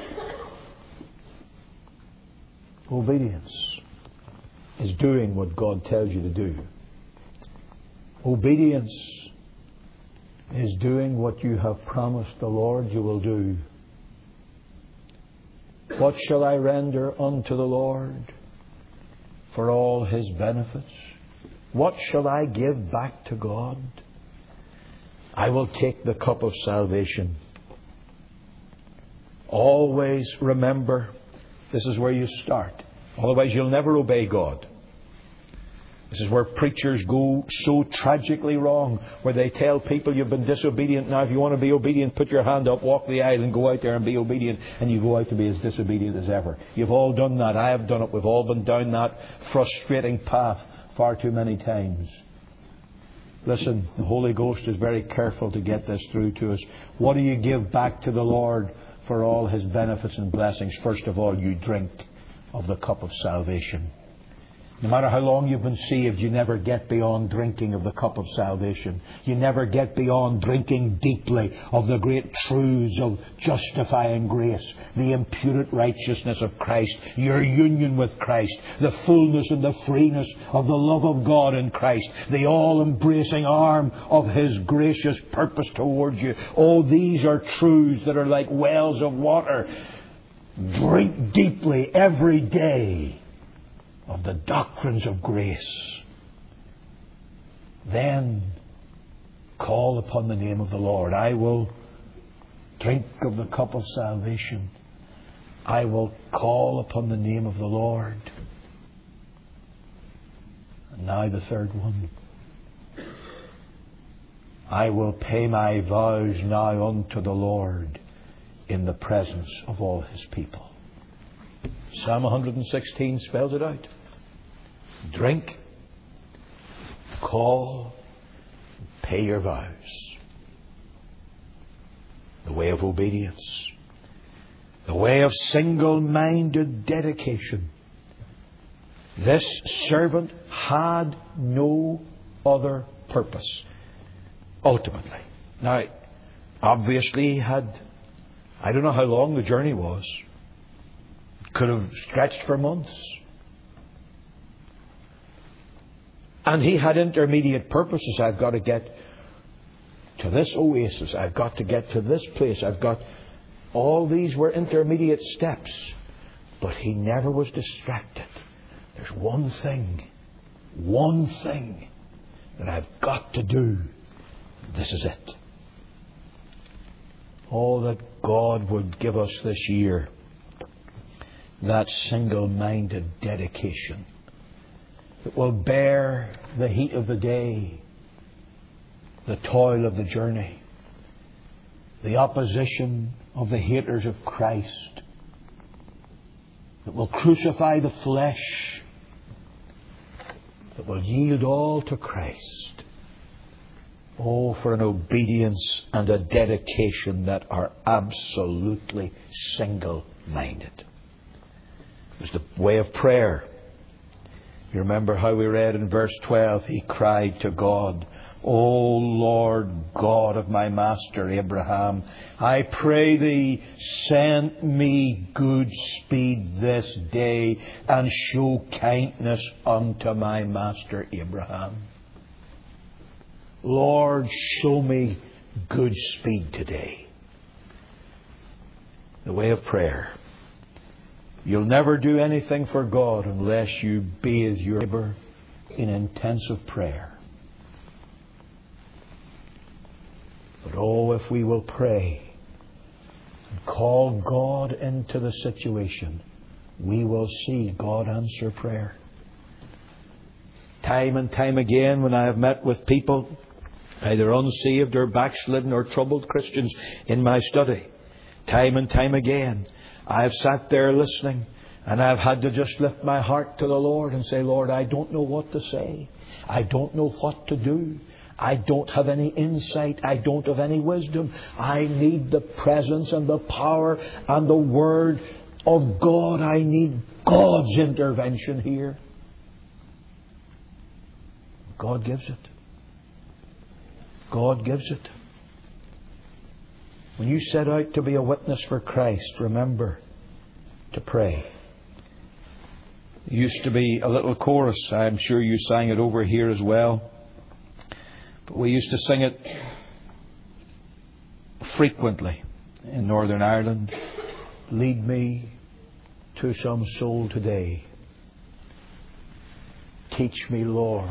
Obedience is doing what God tells you to do. Obedience is doing what you have promised the Lord you will do. What shall I render unto the Lord for all His benefits? What shall I give back to God? I will take the cup of salvation. Always remember, this is where you start. Otherwise you'll never obey God. This is where preachers go so tragically wrong, where they tell people you've been disobedient. Now if you want to be obedient, put your hand up, walk the aisle and go out there and be obedient. And you go out to be as disobedient as ever. You've all done that. I have done it. We've all been down that frustrating path far too many times. Listen, the Holy Ghost is very careful to get this through to us. What do you give back to the Lord for all His benefits and blessings? First of all, you drink of the cup of salvation. No matter how long you've been saved, you never get beyond drinking of the cup of salvation. You never get beyond drinking deeply of the great truths of justifying grace, the imputed righteousness of Christ, your union with Christ, the fullness and the freeness of the love of God in Christ, the all-embracing arm of His gracious purpose towards you. Oh, these are truths that are like wells of water. Drink deeply every day of the doctrines of grace. Then call upon the name of the Lord. I will drink of the cup of salvation. I will call upon the name of the Lord. And now the third one. I will pay my vows now unto the Lord in the presence of all His people. Psalm 116 spells it out. Drink, call, pay your vows. The way of obedience. The way of single-minded dedication. This servant had no other purpose, ultimately. Now, obviously he had, I don't know how long the journey was. Could have stretched for months. And he had intermediate purposes. I've got to get to this oasis. I've got to get to this place. All these were intermediate steps. But he never was distracted. There's one thing that I've got to do. This is it. Oh, that God would give us this year that single-minded dedication that will bear the heat of the day, the toil of the journey, the opposition of the haters of Christ, that will crucify the flesh, that will yield all to Christ. Oh, for an obedience and a dedication that are absolutely single-minded. There's the way of prayer. You remember how we read in verse 12, he cried to God, O Lord God of my master Abraham, I pray Thee, send me good speed this day, and show kindness unto my master Abraham. Lord, show me good speed today. The way of prayer. You'll never do anything for God unless you bathe your neighbour in intensive prayer. But oh, if we will pray and call God into the situation, we will see God answer prayer. Time and time again, when I have met with people, either unsaved or backslidden or troubled Christians in my study, time and time again, I have sat there listening, and I've had to just lift my heart to the Lord and say, Lord, I don't know what to say. I don't know what to do. I don't have any insight. I don't have any wisdom. I need the presence and the power and the Word of God. I need God's intervention here. God gives it. God gives it. When you set out to be a witness for Christ, remember to pray. There used to be a little chorus. I'm sure you sang it over here as well. But we used to sing it frequently in Northern Ireland. Lead me to some soul today. Teach me, Lord,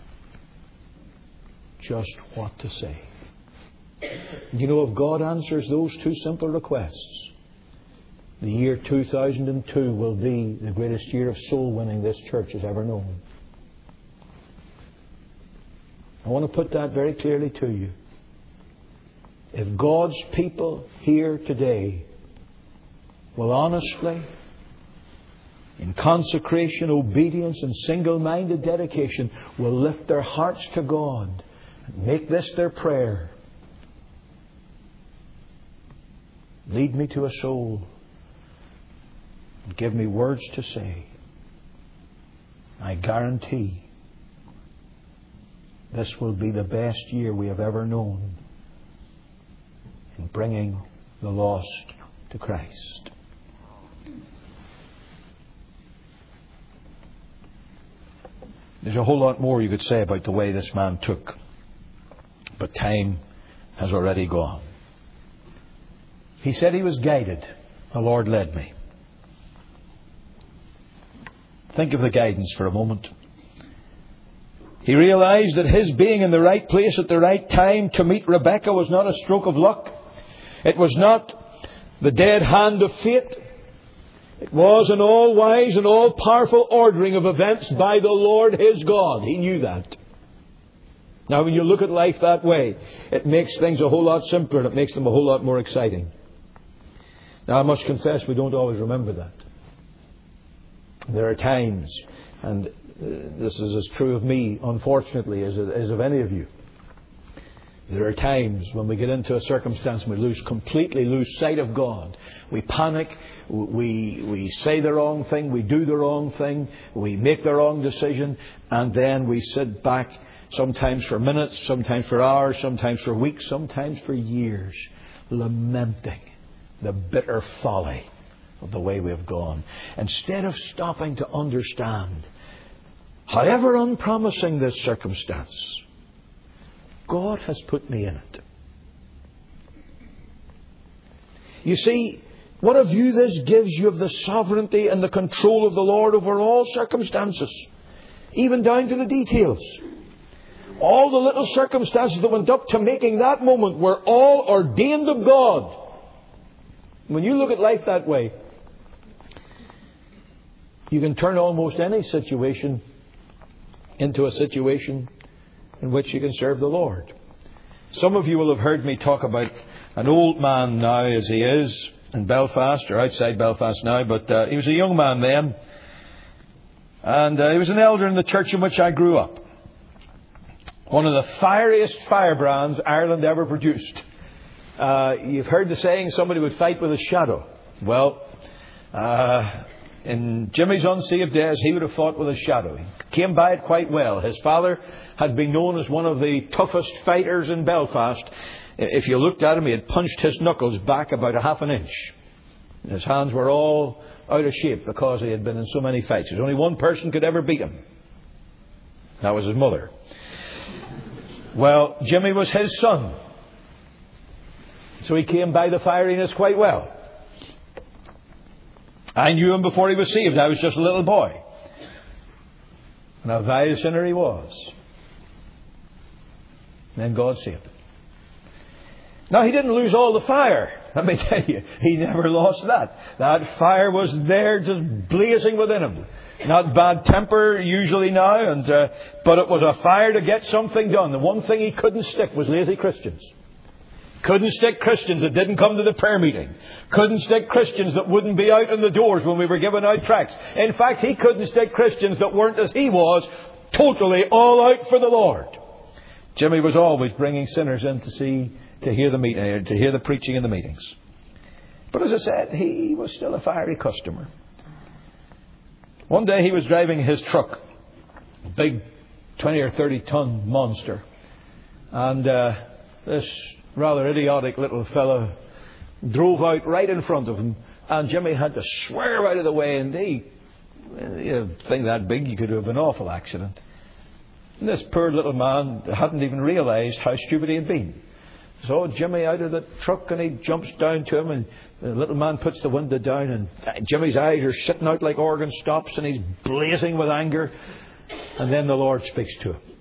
just what to say. You know, if God answers those two simple requests, the year 2002 will be the greatest year of soul winning this church has ever known. I want to put that very clearly to you. If God's people here today will honestly, in consecration, obedience and single-minded dedication, will lift their hearts to God and make this their prayer, lead me to a soul and give me words to say, I guarantee this will be the best year we have ever known in bringing the lost to Christ. There's a whole lot more you could say about the way this man took, but time has already gone. He said he was guided. The Lord led me. Think of the guidance for a moment. He realized that his being in the right place at the right time to meet Rebekah was not a stroke of luck. It was not the dead hand of fate. It was an all-wise and all-powerful ordering of events by the Lord his God. He knew that. Now, when you look at life that way, it makes things a whole lot simpler and it makes them a whole lot more exciting. Now, I must confess, we don't always remember that. There are times, and this is as true of me, unfortunately, as of any of you. There are times when we get into a circumstance and we completely lose sight of God. We panic, we say the wrong thing, we do the wrong thing, we make the wrong decision, and then we sit back, sometimes for minutes, sometimes for hours, sometimes for weeks, sometimes for years, lamenting the bitter folly of the way we have gone. Instead of stopping to understand, however unpromising this circumstance, God has put me in it. You see, what a view this gives you of the sovereignty and the control of the Lord over all circumstances, even down to the details. All the little circumstances that went up to making that moment were all ordained of God. When you look at life that way, you can turn almost any situation into a situation in which you can serve the Lord. Some of you will have heard me talk about an old man now as he is in Belfast, or outside Belfast now, but he was a young man then. And he was an elder in the church in which I grew up. One of the fieriest firebrands Ireland ever produced. You've heard the saying, somebody would fight with a shadow. Well, In Jimmy's unsaved days, he would have fought with a shadow. He came by it quite well. His father had been known as one of the toughest fighters in Belfast. If you looked at him, he had punched his knuckles back about a half an inch. His hands were all out of shape because he had been in so many fights. There's only one person could ever beat him. That was his mother. Well, Jimmy was his son. So he came by the fieriness quite well. I knew him before he was saved. I was just a little boy. And a vile sinner he was. And then God saved him. Now, he didn't lose all the fire. Let me tell you, he never lost that. That fire was there, just blazing within him. Not bad temper usually now, but it was a fire to get something done. The one thing he couldn't stick was lazy Christians. Couldn't stick Christians that didn't come to the prayer meeting. Couldn't stick Christians that wouldn't be out in the doors when we were giving out tracts. In fact, he couldn't stick Christians that weren't as he was, totally all out for the Lord. Jimmy was always bringing sinners in to hear the meeting, to hear the preaching in the meetings. But as I said, he was still a fiery customer. One day he was driving his truck, a big 20 or 30 ton monster, and this rather idiotic little fellow drove out right in front of him, and Jimmy had to swerve out of the way, and a thing that big, you could have an awful accident. And this poor little man hadn't even realised how stupid he had been. So Jimmy out of the truck, and he jumps down to him, and the little man puts the window down, and Jimmy's eyes are sitting out like organ stops, and he's blazing with anger. And then the Lord speaks to him.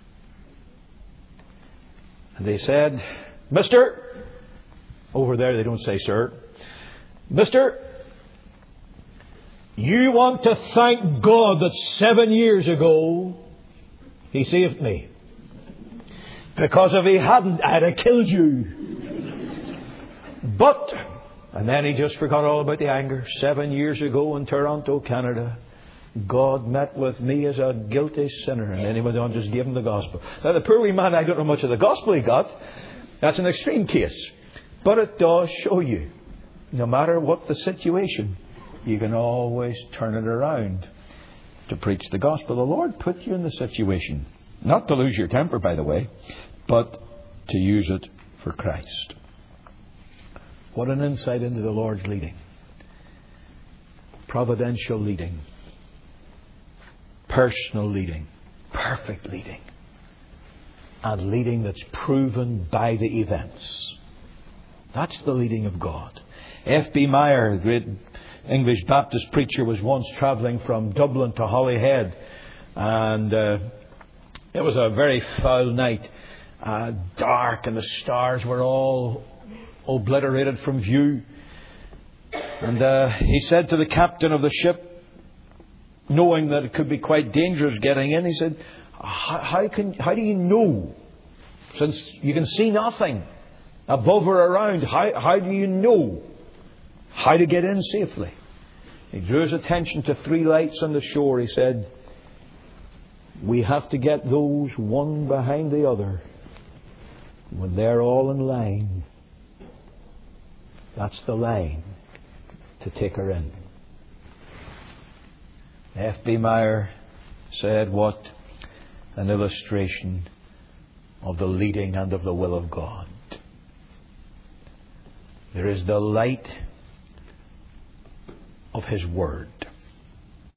And they said, "Mister," over there they don't say sir, "Mister, you want to thank God that 7 years ago He saved me. Because if He hadn't, I'd have killed you. But," and then he just forgot all about the anger. 7 years ago in Toronto, Canada, God met with me as a guilty sinner. And then he went on to just give him the gospel. Now the poor wee man, I don't know much of the gospel he got. That's an extreme case. But it does show you, no matter what the situation, you can always turn it around to preach the gospel. The Lord put you in the situation. Not to lose your temper, by the way, but to use it for Christ. What an insight into the Lord's leading. Providential leading. Personal leading. Perfect leading. And leading that's proven by the events. That's the leading of God. F.B. Meyer, the great English Baptist preacher, was once travelling from Dublin to Holyhead. And it was a very foul night. Dark, and the stars were all obliterated from view. And he said to the captain of the ship, knowing that it could be quite dangerous getting in, he said, how do you know, since you can see nothing above or around, how do you know how to get in safely? He drew his attention to 3 lights on the shore. He said, "We have to get those one behind the other. When they're all in line, that's the line to take her in." F.B. Meyer said, what an illustration of the leading and of the will of God. There is the light of His Word.